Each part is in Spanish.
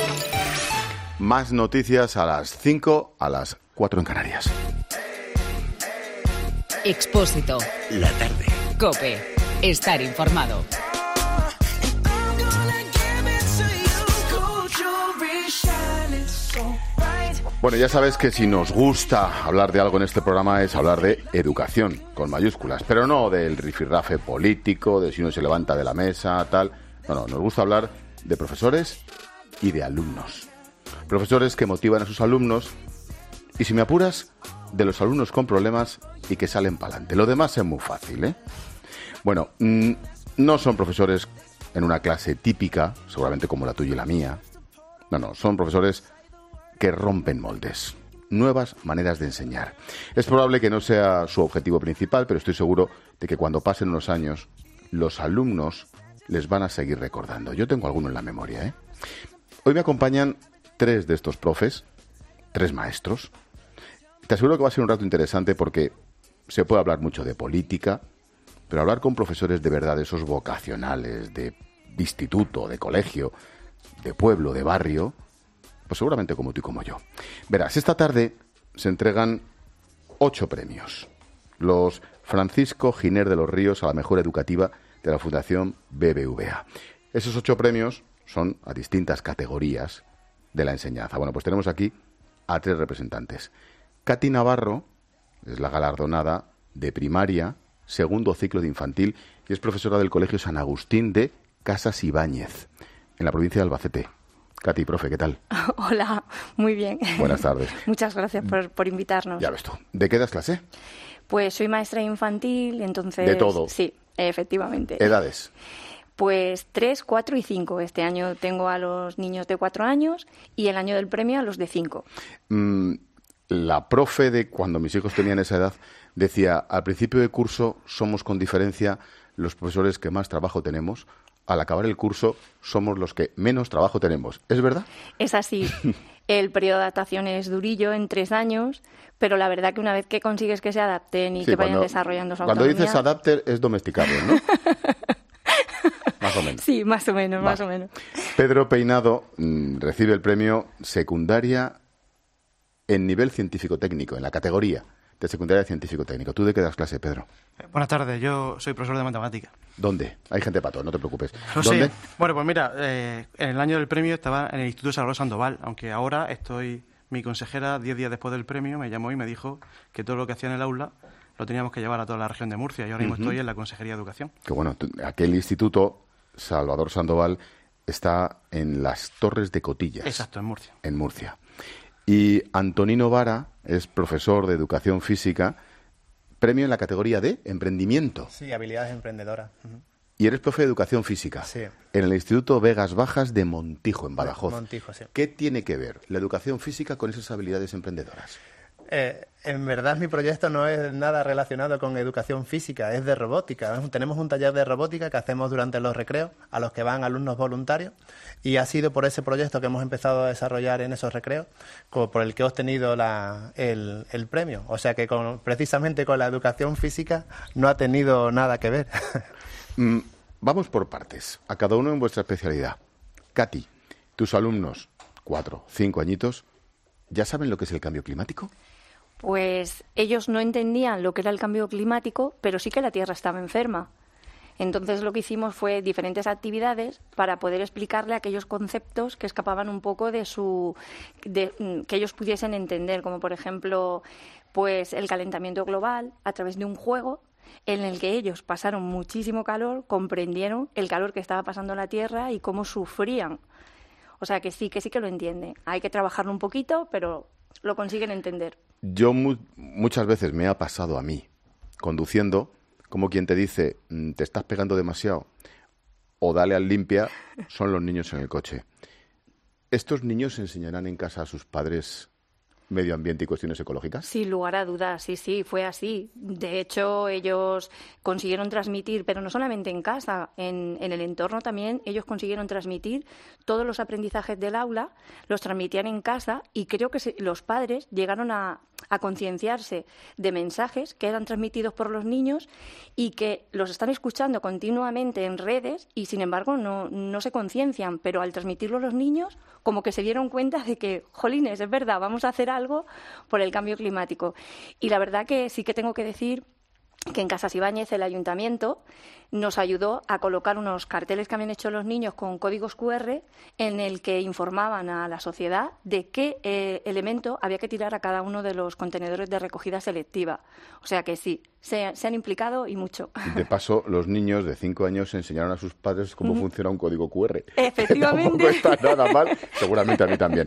Más noticias a las 5, a las 4 en Canarias. Expósito. La tarde. COPE. Estar informado. Bueno, ya sabes que si nos gusta hablar de algo en este programa es hablar de educación, con mayúsculas, pero no del rifirrafe político, de si uno se levanta de la mesa, tal. No, nos gusta hablar de profesores y de alumnos. Profesores que motivan a sus alumnos y, si me apuras, de los alumnos con problemas y que salen para adelante. Lo demás es muy fácil, ¿eh? Bueno, no son profesores en una clase típica, seguramente como la tuya y la mía. No, son profesores que rompen moldes, nuevas maneras de enseñar. Es probable que no sea su objetivo principal, pero estoy seguro de que cuando pasen unos años, los alumnos les van a seguir recordando. Yo tengo alguno en la memoria, ¿eh? Hoy me acompañan 3 de estos profes, 3 maestros. Te aseguro que va a ser un rato interesante porque se puede hablar mucho de política, pero hablar con profesores de verdad, esos vocacionales, de instituto, de colegio, de pueblo, de barrio, pues seguramente como tú y como yo. Verás, esta tarde se entregan 8 premios. Los Francisco Giner de los Ríos a la mejor educativa de la Fundación BBVA. Esos 8 premios son a distintas categorías de la enseñanza. Bueno, pues tenemos aquí a 3 representantes. Katy Navarro es la galardonada de primaria, segundo ciclo de infantil, y es profesora del Colegio San Agustín de Casas Ibáñez, en la provincia de Albacete. Katy, profe, ¿qué tal? Hola, muy bien. Buenas tardes. Muchas gracias por invitarnos. Ya ves tú. ¿De qué das clase? Pues soy maestra infantil, entonces... ¿De todo? Sí, efectivamente. ¿Edades? Pues 3, 4 y 5. Este año tengo a los niños de 4 años y el año del premio a los de 5. La profe de cuando mis hijos tenían esa edad decía, al principio de curso somos con diferencia los profesores que más trabajo tenemos, al acabar el curso somos los que menos trabajo tenemos. ¿Es verdad? Es así. El periodo de adaptación es durillo, en 3 años, pero la verdad que una vez que consigues que se adapten y que vayan desarrollando su autonomía... Cuando dices adapter es domesticable, ¿no? Más o menos. Sí, más o menos, más o menos. Pedro Peinado recibe el premio secundaria en nivel científico-técnico, en la categoría de secundaria científico-técnico. ¿Tú de qué das clase, Pedro? Buenas tardes, yo soy profesor de matemática. ¿Dónde? Hay gente para todo, no te preocupes. ¿Dónde? Sí. Bueno, pues mira, en el año del premio estaba en el Instituto Salvador Sandoval, aunque ahora mi consejera, 10 días después del premio, me llamó y me dijo que todo lo que hacía en el aula lo teníamos que llevar a toda la región de Murcia, y ahora mismo estoy en la Consejería de Educación. Que bueno, aquel Instituto Salvador Sandoval está en las Torres de Cotillas. Exacto, en Murcia. En Murcia. Y Antonino Vara es profesor de Educación Física, premio en la categoría de emprendimiento. Sí, habilidades emprendedoras. Y eres profe de Educación Física. Sí. En el Instituto Vegas Bajas de Montijo, en Badajoz. Montijo, sí. ¿Qué tiene que ver la Educación Física con esas habilidades emprendedoras? En verdad mi proyecto no es nada relacionado con educación física, es de robótica. Tenemos un taller de robótica que hacemos durante los recreos a los que van alumnos voluntarios, y ha sido por ese proyecto que hemos empezado a desarrollar en esos recreos por el que he obtenido el premio. O sea que precisamente con la educación física no ha tenido nada que ver. Vamos por partes, a cada uno en vuestra especialidad. Katy, tus alumnos, 4, 5 añitos, ¿ya saben lo que es el cambio climático? Pues ellos no entendían lo que era el cambio climático, pero sí que la Tierra estaba enferma. Entonces lo que hicimos fue diferentes actividades para poder explicarle aquellos conceptos que escapaban un poco que ellos pudiesen entender, como por ejemplo pues el calentamiento global, a través de un juego en el que ellos pasaron muchísimo calor, comprendieron el calor que estaba pasando en la Tierra y cómo sufrían. O sea que sí que lo entienden. Hay que trabajarlo un poquito, pero lo consiguen entender. Yo muchas veces me ha pasado a mí, conduciendo, como quien te dice, te estás pegando demasiado, o dale al limpia, son los niños en el coche. ¿Estos niños enseñarán en casa a sus padres medio ambiente y cuestiones ecológicas? Sin lugar a dudas, sí, fue así. De hecho, ellos consiguieron transmitir, pero no solamente en casa, en el entorno también, ellos consiguieron transmitir todos los aprendizajes del aula, los transmitían en casa, y creo que los padres llegaron a a concienciarse de mensajes que eran transmitidos por los niños y que los están escuchando continuamente en redes y, sin embargo, no se conciencian. Pero al transmitirlo los niños, como que se dieron cuenta de que, jolines, es verdad, vamos a hacer algo por el cambio climático. Y la verdad que sí que tengo que decir que en Casas Ibáñez el ayuntamiento nos ayudó a colocar unos carteles que habían hecho los niños con códigos QR en el que informaban a la sociedad de qué elemento había que tirar a cada uno de los contenedores de recogida selectiva. O sea que sí, se han implicado y mucho. De paso, los niños de 5 años enseñaron a sus padres cómo funciona un código QR. Efectivamente. Que tampoco está nada mal, seguramente a mí también.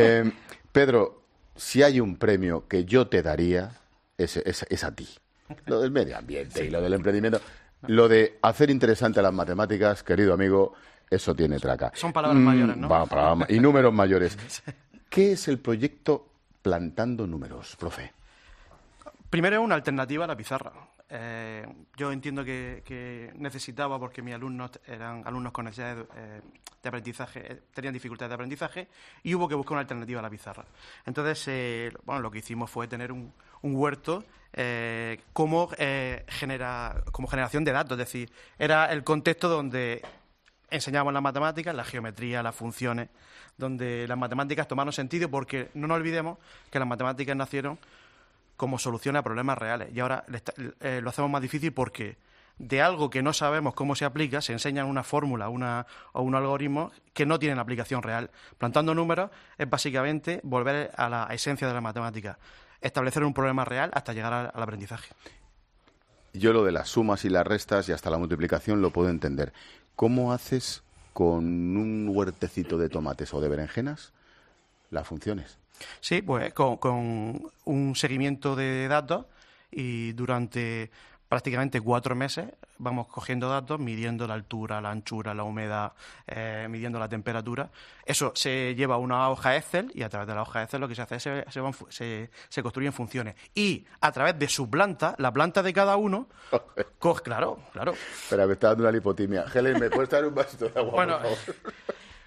Pedro, si hay un premio que yo te daría, es a ti. Lo del medio ambiente y lo del emprendimiento. Lo de hacer interesante las matemáticas, querido amigo, eso tiene traca. Son palabras mayores, ¿no? Y números mayores. ¿Qué es el proyecto Plantando Números, profe? Primero, una alternativa a la pizarra. Yo entiendo que necesitaba, porque mis alumnos eran alumnos con necesidades de aprendizaje, tenían dificultades de aprendizaje, y hubo que buscar una alternativa a la pizarra. Entonces, lo que hicimos fue tener un huerto como generación de datos. Es decir, era el contexto donde enseñábamos las matemáticas, la geometría, las funciones, donde las matemáticas tomaron sentido, porque no nos olvidemos que las matemáticas nacieron como solución a problemas reales. Y ahora lo hacemos más difícil porque de algo que no sabemos cómo se aplica, se enseñan una fórmula o un algoritmo que no tienen aplicación real. Plantando números es básicamente volver a la esencia de la matemática, establecer un problema real hasta llegar al aprendizaje. Yo lo de las sumas y las restas y hasta la multiplicación lo puedo entender. ¿Cómo haces con un huertecito de tomates o de berenjenas las funciones? Sí, pues con un seguimiento de datos, y durante prácticamente 4 meses vamos cogiendo datos, midiendo la altura, la anchura, la humedad, midiendo la temperatura. Eso se lleva a una hoja Excel, y a través de la hoja Excel lo que se hace es se construyen funciones. Y a través de su planta, la planta de cada uno, claro. Espera, me está dando una lipotimia. Helen, ¿me puedes traer un vasito de agua, Bueno, por favor?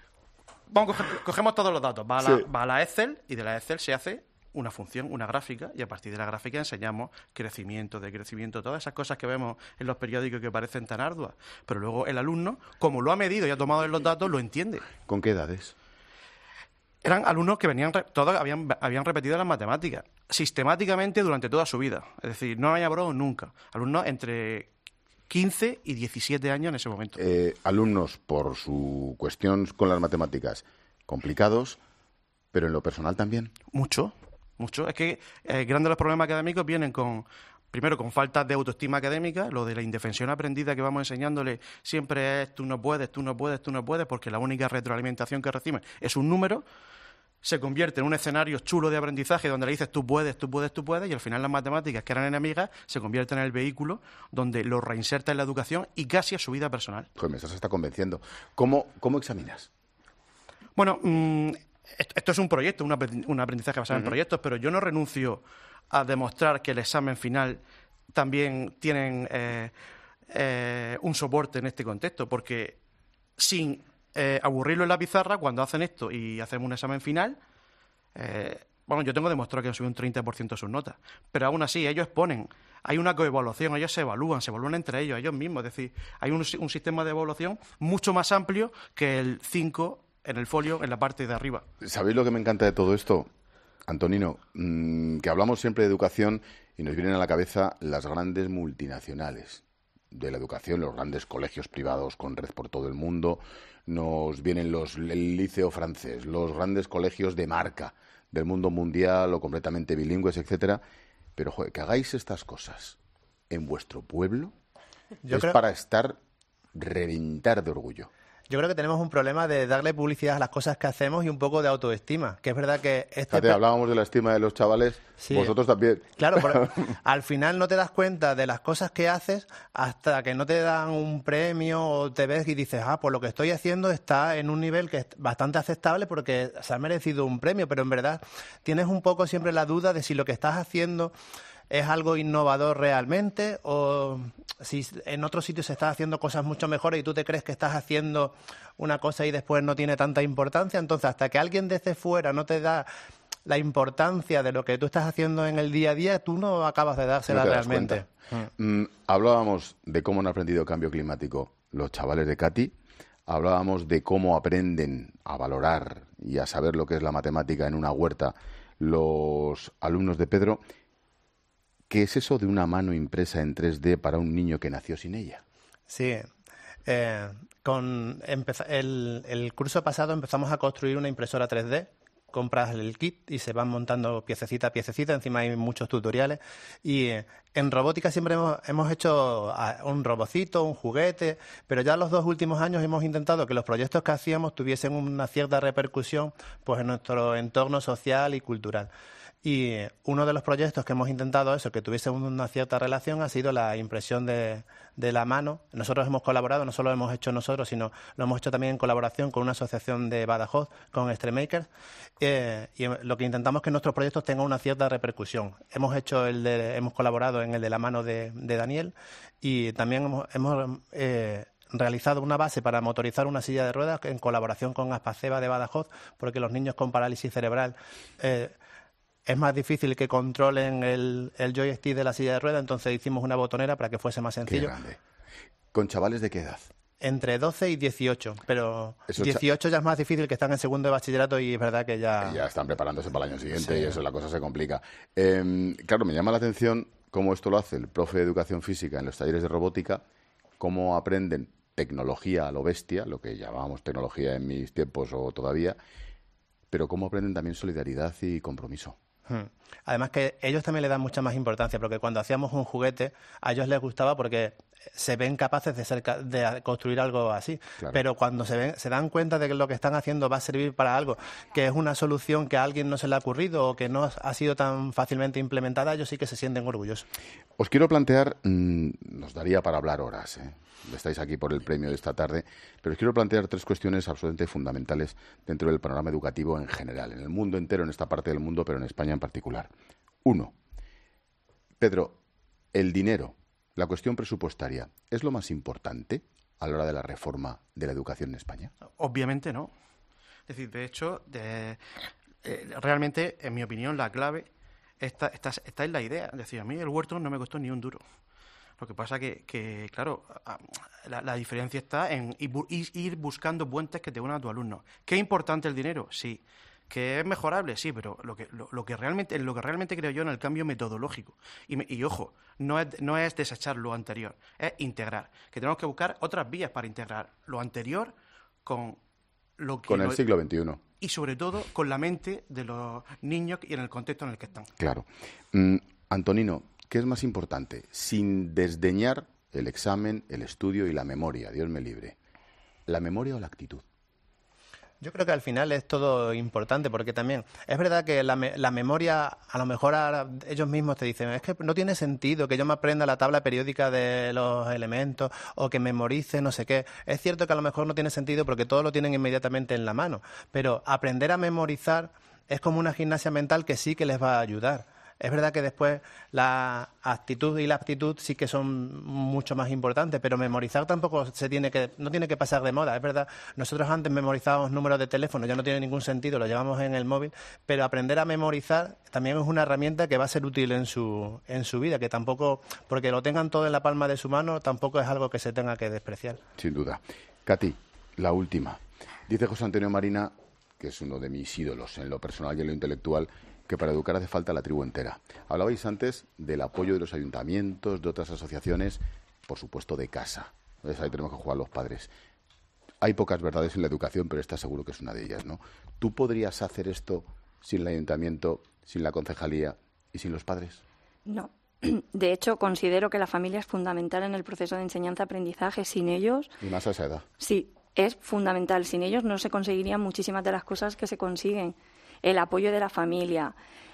Cogemos todos los datos, va a la Excel, y de la Excel se hace una función, una gráfica, y a partir de la gráfica enseñamos crecimiento, decrecimiento, todas esas cosas que vemos en los periódicos que parecen tan arduas. Pero luego el alumno, como lo ha medido y ha tomado en los datos, lo entiende. ¿Con qué edades? Eran alumnos que todos habían repetido las matemáticas sistemáticamente durante toda su vida. Es decir, no había broma nunca. Alumnos entre 15 y 17 años en ese momento. Alumnos, por su cuestión con las matemáticas, complicados, pero en lo personal también. Mucho. Es que grandes de los problemas académicos vienen primero con falta de autoestima académica. Lo de la indefensión aprendida que vamos enseñándole siempre es tú no puedes, porque la única retroalimentación que reciben es un número. Se convierte en un escenario chulo de aprendizaje donde le dices tú puedes, y al final las matemáticas, que eran enemigas, se convierten en el vehículo donde lo reinserta en la educación y casi a su vida personal. Pues me estás hasta convenciendo. ¿Cómo examinas? Bueno, esto es un proyecto, un aprendizaje basado en proyectos, pero yo no renuncio a demostrar que el examen final también tienen un soporte en este contexto, porque sin aburrirlo en la pizarra, cuando hacen esto y hacemos un examen final, yo tengo demostrado que han subido un 30% sus notas, pero aún así ellos exponen, hay una coevaluación, ellos se evalúan entre ellos mismos, es decir, hay un sistema de evaluación mucho más amplio que el 5 en el folio, en la parte de arriba. ¿Sabéis lo que me encanta de todo esto, Antonino? Que hablamos siempre de educación y nos vienen a la cabeza las grandes multinacionales de la educación, los grandes colegios privados con red por todo el mundo, nos vienen el liceo francés, los grandes colegios de marca del mundo mundial o completamente bilingües, etcétera. Pero, joder, que hagáis estas cosas en vuestro pueblo para reventar de orgullo. Yo creo que tenemos un problema de darle publicidad a las cosas que hacemos y un poco de autoestima, que es verdad que hablábamos de la estima de los chavales, sí, vosotros también. Claro, pero al final no te das cuenta de las cosas que haces hasta que no te dan un premio o te ves y dices, pues lo que estoy haciendo está en un nivel que es bastante aceptable porque se ha merecido un premio, pero en verdad tienes un poco siempre la duda de si lo que estás haciendo es algo innovador realmente, o si en otros sitios se están haciendo cosas mucho mejores y tú te crees que estás haciendo una cosa y después no tiene tanta importancia. Entonces, hasta que alguien desde fuera no te da la importancia de lo que tú estás haciendo en el día a día, tú no acabas de dársela No te das realmente. cuenta. Hablábamos de cómo han aprendido cambio climático los chavales de Cati, hablábamos de cómo aprenden a valorar y a saber lo que es la matemática en una huerta los alumnos de Pedro. ¿Qué es eso de una mano impresa en 3D para un niño que nació sin ella? Sí. El curso pasado empezamos a construir una impresora 3D. Compras el kit y se van montando piececita a piececita. Encima hay muchos tutoriales. Y en robótica siempre hemos hecho un robocito, un juguete, pero ya los 2 últimos años hemos intentado que los proyectos que hacíamos tuviesen una cierta repercusión pues, en nuestro entorno social y cultural. Y uno de los proyectos que hemos intentado que tuviese una cierta relación, ha sido la impresión de la mano. Nosotros hemos colaborado, no solo lo hemos hecho nosotros, sino lo hemos hecho también en colaboración con una asociación de Badajoz, con Stremakers, y lo que intentamos es que nuestros proyectos tengan una cierta repercusión. Hemos colaborado en el de la mano de Daniel, y también hemos realizado una base para motorizar una silla de ruedas en colaboración con Aspaceba de Badajoz, porque los niños con parálisis cerebral es más difícil que controlen el joystick de la silla de ruedas, entonces hicimos una botonera para que fuese más sencillo. Qué grande. ¿Con chavales de qué edad? Entre 12 y 18, pero 18 ya es más difícil, que están en segundo de bachillerato y es verdad que ya... Ya están preparándose para el año siguiente, Sí. Y eso la cosa se complica. Claro, me llama la atención cómo esto lo hace el profe de Educación Física en los talleres de robótica, cómo aprenden tecnología a lo bestia, lo que llamábamos tecnología en mis tiempos o todavía, pero cómo aprenden también solidaridad y compromiso. Además que ellos también le dan mucha más importancia, porque cuando hacíamos un juguete a ellos les gustaba porque se ven capaces de construir algo así, Claro. pero cuando se dan cuenta de que lo que están haciendo va a servir para algo, que es una solución que a alguien no se le ha ocurrido o que no ha sido tan fácilmente implementada, ellos sí que se sienten orgullosos. Os quiero plantear, nos daría para hablar horas, estáis aquí por el premio de esta tarde, pero os quiero plantear 3 cuestiones absolutamente fundamentales dentro del panorama educativo en general, en el mundo entero, en esta parte del mundo, pero en España en particular. 1. Pedro, el dinero, la cuestión presupuestaria, ¿es lo más importante a la hora de la reforma de la educación en España? Obviamente no. Es decir, de hecho, realmente, en mi opinión, la clave está en la idea. Es decir, a mí el huerto no me costó ni un duro. Lo que pasa que claro, la diferencia está en ir buscando puentes que te unan a tu alumno. ¿Qué es importante el dinero? Sí. ¿Que es mejorable? Sí, pero lo que realmente creo yo en el cambio metodológico. Y ojo, no es desechar lo anterior, es integrar. Que tenemos que buscar otras vías para integrar lo anterior con lo que... Con el siglo XXI. Y sobre todo con la mente de los niños y en el contexto en el que están. Claro. Antonino, ¿qué es más importante? Sin desdeñar el examen, el estudio y la memoria, Dios me libre. ¿La memoria o la actitud? Yo creo que al final es todo importante, porque también es verdad que la memoria, a lo mejor ahora ellos mismos te dicen, es que no tiene sentido que yo me aprenda la tabla periódica de los elementos o que memorice no sé qué. Es cierto que a lo mejor no tiene sentido porque todo lo tienen inmediatamente en la mano, pero aprender a memorizar es como una gimnasia mental que sí que les va a ayudar. Es verdad que después la actitud y la aptitud sí que son mucho más importantes, pero memorizar tampoco no tiene que pasar de moda. Es verdad, nosotros antes memorizábamos números de teléfono, ya no tiene ningún sentido, lo llevamos en el móvil, pero aprender a memorizar también es una herramienta que va a ser útil en su vida, que tampoco, porque lo tengan todo en la palma de su mano, tampoco es algo que se tenga que despreciar. Sin duda. Cati, la última. Dice José Antonio Marina, que es uno de mis ídolos en lo personal y en lo intelectual, que para educar hace falta la tribu entera. Hablabais antes del apoyo de los ayuntamientos, de otras asociaciones, por supuesto de casa. Entonces ahí tenemos que jugar los padres. Hay pocas verdades en la educación, pero esta seguro que es una de ellas, ¿no? ¿Tú podrías hacer esto sin el ayuntamiento, sin la concejalía y sin los padres? No. De hecho, considero que la familia es fundamental en el proceso de enseñanza-aprendizaje. Sin ellos... Y más a esa edad. Sí, es fundamental. Sin ellos no se conseguirían muchísimas de las cosas que se consiguen. El apoyo de la familia.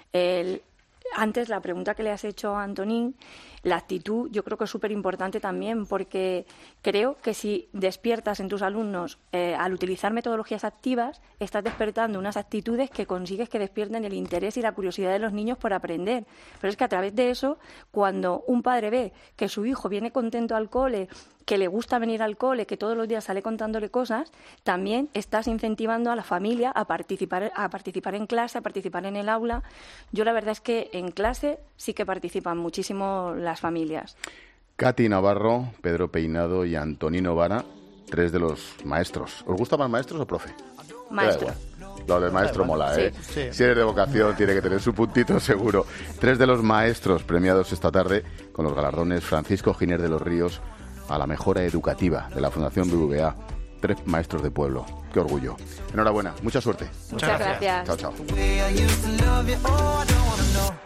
Antes, la pregunta que le has hecho a Antonín, la actitud, yo creo que es súper importante también, porque creo que si despiertas en tus alumnos, al utilizar metodologías activas, estás despertando unas actitudes que consigues que despierten el interés y la curiosidad de los niños por aprender. Pero es que a través de eso, cuando un padre ve que su hijo viene contento al cole, que le gusta venir al cole, que todos los días sale contándole cosas, también estás incentivando a la familia a participar en clase, a participar en el aula. Yo la verdad es que en clase sí que participan muchísimo las familias. Katy Navarro, Pedro Peinado y Antonino Vara, 3 de los maestros. ¿Os gusta más maestros o profe? Maestro. Lo del maestro mola, ¿eh? Sí. Si eres de vocación, tiene que tener su puntito seguro. 3 de los maestros premiados esta tarde con los galardones Francisco Giner de los Ríos a la mejora educativa de la Fundación BBVA. 3 maestros de pueblo. Qué orgullo. Enhorabuena. Mucha suerte. Muchas gracias. Chao, chao.